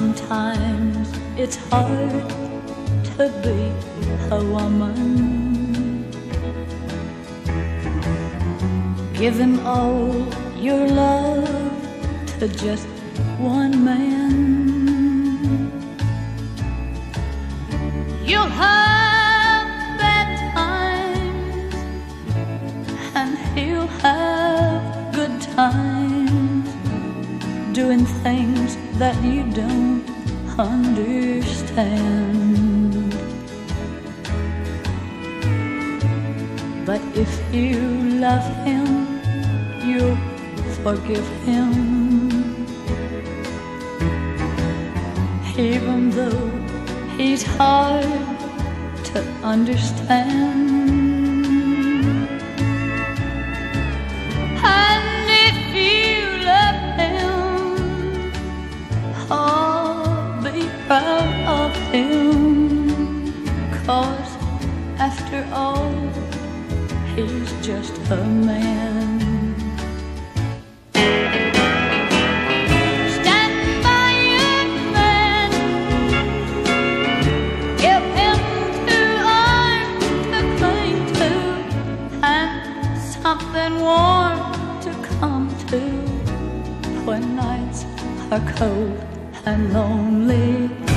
Sometimes it's hard to be a woman. Give him all your love to just one man. You'll have bad times and he'll have good times, doing things that you don't understand. But if you love him, you'll forgive him, even though he's hard to understand. And if you love him, oh, be proud of him, 'cause after all, he's just a man. Stand by your man, give him 2 arms to cling to, and something warm to come to when nights are cold and lonely.